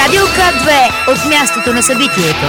Радио К2 от мястото на събитието.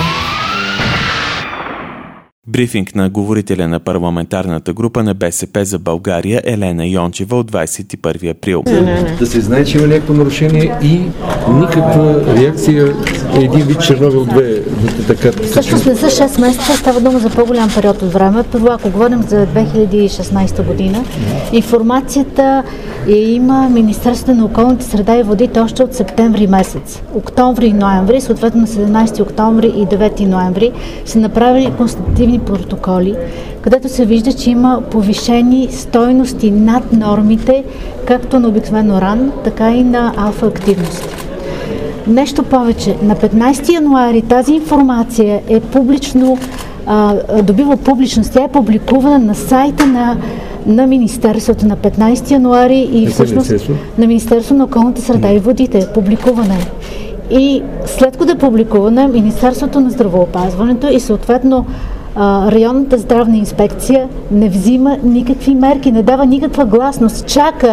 Брифинг на говорителя на парламентарната група на БСП за България Елена Йончева от 21 април. Да се знае, че има някакво нарушение и никаква реакция е един вид Чернобил 2. Всъщност не за 6 месеца, става дума за по-голям период от време. Първо, ако говорим за 2016 година, информацията има Министерството на околната среда и водите още от септември месец. Октомври и ноември, съответно на 17 октомври и 9 ноември, са направили констативни протоколи, където се вижда, че има повишени стойности над нормите, както на обикновен уран, така и на алфа-активност. Нещо повече, на 15 януари тази информация е публично, добива публичност, тя е публикувана на сайта на Министерството на 15 януари и всъщност на Министерството на околната среда и водите. Публикувана е. И след като е публикувана, Министерството на здравеопазването и съответно районната здравна инспекция не взима никакви мерки, не дава никаква гласност. Чака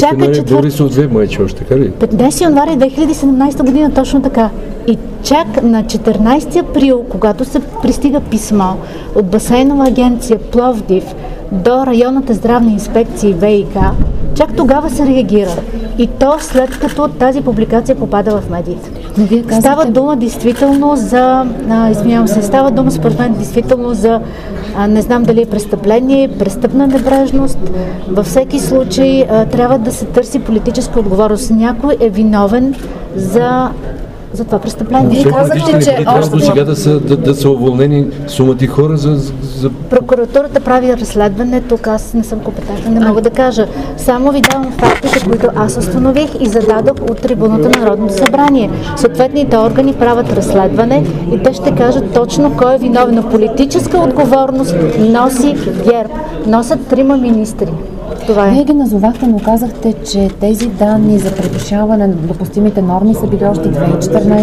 15 януари 2017 година, точно така. И чак на 14 април, когато се пристига писмо от Басейнова агенция Пловдив до районната здравна инспекция и ВИК, чак тогава се реагира. И то след като тази публикация попада в медиите. Става дума действително за, става дума според мен действително за, не знам дали е престъпление, престъпна небрежност. Във всеки случай трябва да се търси политическа отговорност. Някой е виновен за това престъпление. Вие казахте, че още сега да са уволнени сумати хора за... Прокуратурата прави разследване, тук аз не съм компетентна, не мога да кажа. Само ви давам фактите, които аз установих и зададох от трибуната на Народното събрание. Съответните органи правят разследване и те ще кажат точно кой е виновен. На политическа отговорност носи ГЕРБ. Носят 3 министри. Вие ги назовахте, но казахте, че тези данни за превишаване на допустимите норми са били още 2014,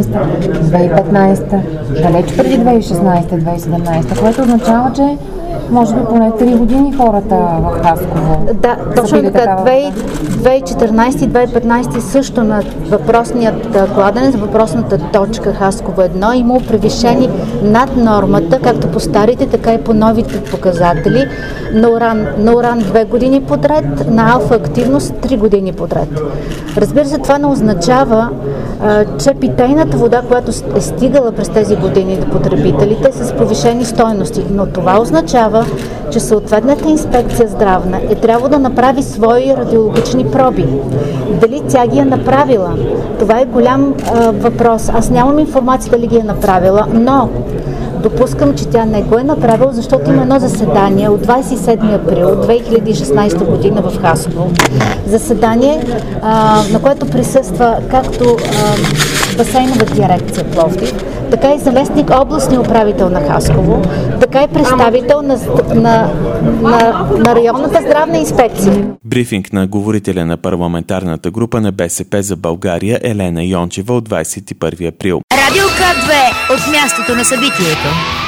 2015, далеч преди 2016-2017, което означава, че може би поне 3 години хората в Хасково. Да, точно така. 2014 и 2015 също на въпросният кладенец, въпросната точка Хасково 1 имало превишени над нормата, както по старите, така и по новите показатели. На уран 2 години подред, на алфа-активност 3 години подред. Разбира се, това не означава, че питейната вода, която е стигала през тези години до потребителите, са с повишени стойности. Но това означава, че съответната инспекция здравна е трябвало да направи свои радиологични проби. Дали тя ги е направила? Това е голям въпрос. Аз нямам информация дали ги е направила, но допускам, че тя не го е направила, защото има едно заседание от 27 април 2016 година в Хасково. Заседание, на което присъства както Басейнова дирекция Пловдив, така и заместник областния управител на Хасково, така и представител на районната здравна инспекция. Брифинг на говорителя на парламентарната група на БСП за България Елена Йончева от 21 април. Радио К2 от мястото на събитието.